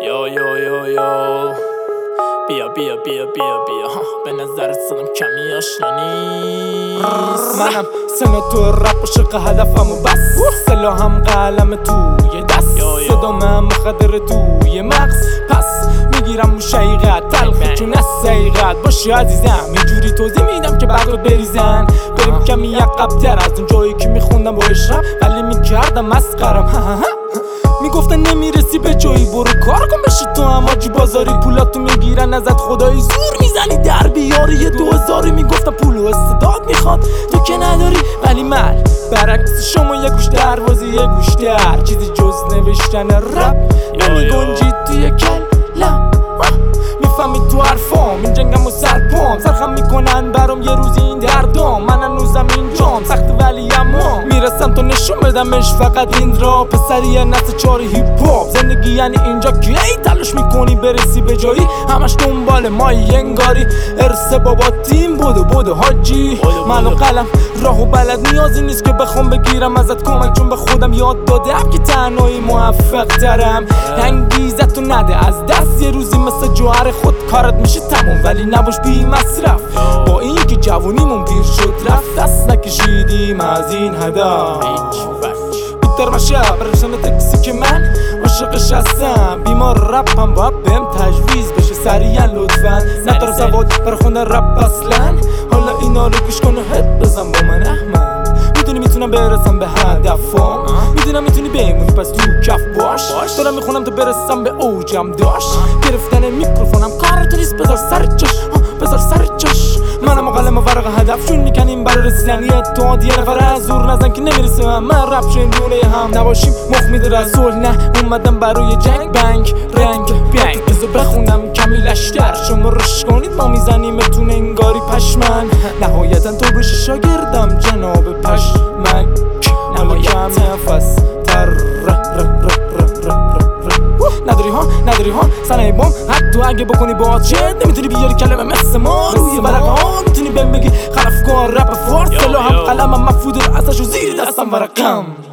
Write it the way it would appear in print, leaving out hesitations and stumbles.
یو یو یو یو بیا بیا بیا بیا بیا به نظر سنم کمی آشنا نیست. منم سناتور رپ عاشق هدفم و بس سلاحم قلم توی دست صدامم مخدر توی مغز پس میگیرم موش حقیقت تلخ چون از حقیقت باشی عزیزم اینجوری توضیح میدم که بعد بریزن بریم کمی عقب‌تر از اون جایی که میخوندم با عشقم ولی میکردم مسخرم میگفتن نمیرسی به جایی برو کار کن بشی تو هم آجی بازاری پولاتو میگیرن ازت خدایی زور میزنی در بیاری یه 2000 میگفتن پول و استعداد میخواد تو که نداری ولی من برعکس شما یه گوش دروازه یه گوش در چیزی جز نوشتن رپ نمیگنجید توی کلم میفهمی تو حرفام این جنگم و سرپام سرخم میکنن برام یه روزی این دردام من هنوزم اینجام سخت ولی اما میرسم تو نشون بدمش فقط این را پسری نسل 4 هیپ هاپ زندگی یعنی اینجا که ای تلاش میکنی برسی به جایی همش دنبال مایی انگاری ارث بابا تیم بودو حاجی من و قلم راهو بلد نیازی نیست که بخوام بگیرم ازت کمک چون به خودم یاد دادم که تنهایی موفق ترم انگیزتو نده از دست یه روزی مثل جوهر خود کارت میشه تموم ولی نباش بی مصرف با این که جوونیمون پیر شد رفت دست نکشیدیم از این هدف بیتر باشه برشن تکسی که من عاشقش هستم بیمار رپم باید بهم تجویز بشه سریعا لطفا ندارم سواد برای خوندن رپ اصلا حالا اینا رو گوش کن و هد بزن با من احمد میدونی میتونم برسم به هدفم میدونم میتونی بمونی پس تو کف باش دارم میخونم تو برسم به اوجم داشت گرفتن میکروفونم کارتو نیست بذار سر چش منم و قلم و ورق هدفشون میکنیم برای رسیدن یه اتحاد یه نفر از زور نزن که نمیرسه من رپ شندونه هم نباشیم مخ میده رسول نه اومدم برای جنگ بنگ رنگ بیاید بذار بخونم کمی لشتر شما رش کنید ما میزنیمتون انگاری پشمن نهایتا تو بشی شاگردم جناب پشمک نهایتا نفس تر نداری ها سنه بام حتی اگه بکنی با چه نمیتونی بیاری کلمه مثل ما روی ورقه ها میتونی بهم بگی خلفکار رپ فارس سلاحم قلمم مفروده ازشو زیر دستم ورقم